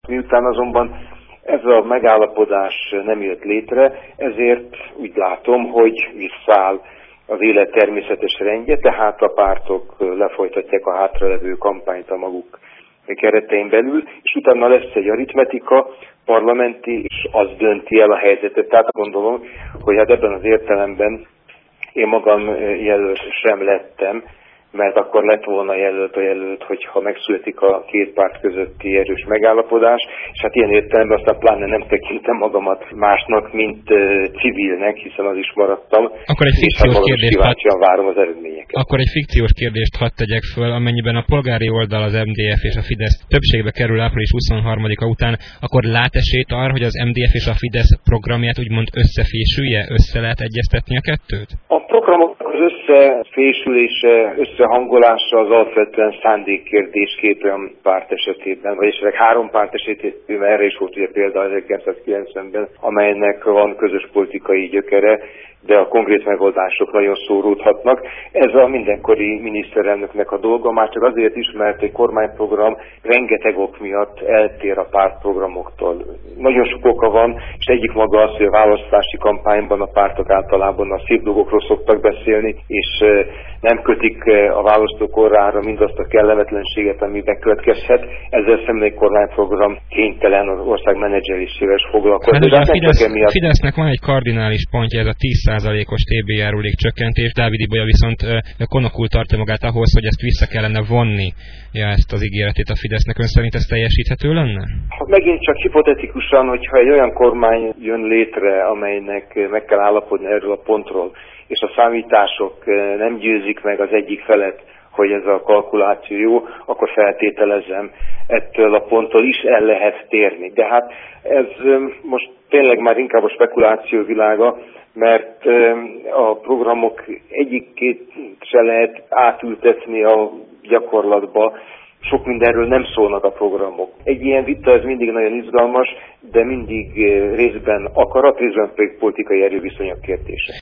Miután azonban ez a megállapodás nem jött létre, ezért úgy látom, hogy visszáll az élet természetes rendje, tehát a pártok lefolytatják a hátralevő kampányt a maguk keretein belül, és utána lesz egy aritmetika, parlamenti, és az dönti el a helyzetet. Tehát gondolom, hogy hát ebben az értelemben én magam jelölt sem lettem, mert akkor lett volna jelölt, hogyha megszületik a két párt közötti erős megállapodás, és hát ilyen értelemben aztán pláne nem tekintem magamat másnak, mint civilnek, hiszen az is maradtam. Akkor egy fikciós kérdést kíváncsian várom az eredményeket. Akkor egy fikciós kérdést hadd tegyek föl, amennyiben a polgári oldal, az MDF és a Fidesz többségbe kerül április 23-a után, akkor lát esélyt arra, hogy az MDF és a Fidesz programját úgymond összefésülje, össze lehet egyeztetni a kettőt? A programok az összefésülése, összehangolása az alapvetően szándékkérdés két olyan párt esetében, vagy esetleg három párt esetében, erre is volt ugye példa 1990-ben, amelynek van közös politikai gyökere, de a konkrét megoldások nagyon szóródhatnak. Ez a mindenkori miniszterelnöknek a dolga, már csak azért is, mert egy kormányprogram rengeteg ok miatt eltér a pártprogramoktól. Nagyon sok oka van, és egyik maga az, hogy a választási kampányban a pártok általában a szép dolgokról szoktak beszélni, és nem kötik a választók orrára mindazt a kellemetlenséget, ami bekövetkezhet. Ezzel szemben egy kormányprogram kénytelen az ország menedzselésével foglalkozni. Hát a Fidesznek van egy kardinális pontja, ez a 10%-os TB járulék csökkentés. Dávid Ibolya viszont konokul tartja magát ahhoz, hogy ezt vissza kellene vonni, ezt az ígéretét a Fidesznek. Ön szerint ez teljesíthető lenne? Megint csak hipotetikusan, hogyha egy olyan kormány jön létre, amelynek meg kell állapodni erről a pontról, és a számítások nem győzik meg az egyik felet, hogy ez a kalkuláció jó, akkor feltételezem, ettől a ponttól is el lehet térni. De hát ez most tényleg már inkább a spekuláció világa, mert a programok egyikét se lehet átültetni a gyakorlatba, sok mindenről nem szólnak a programok. Egy ilyen vita ez mindig nagyon izgalmas, de mindig részben akarat, részben pedig politikai erőviszonyok kérdése.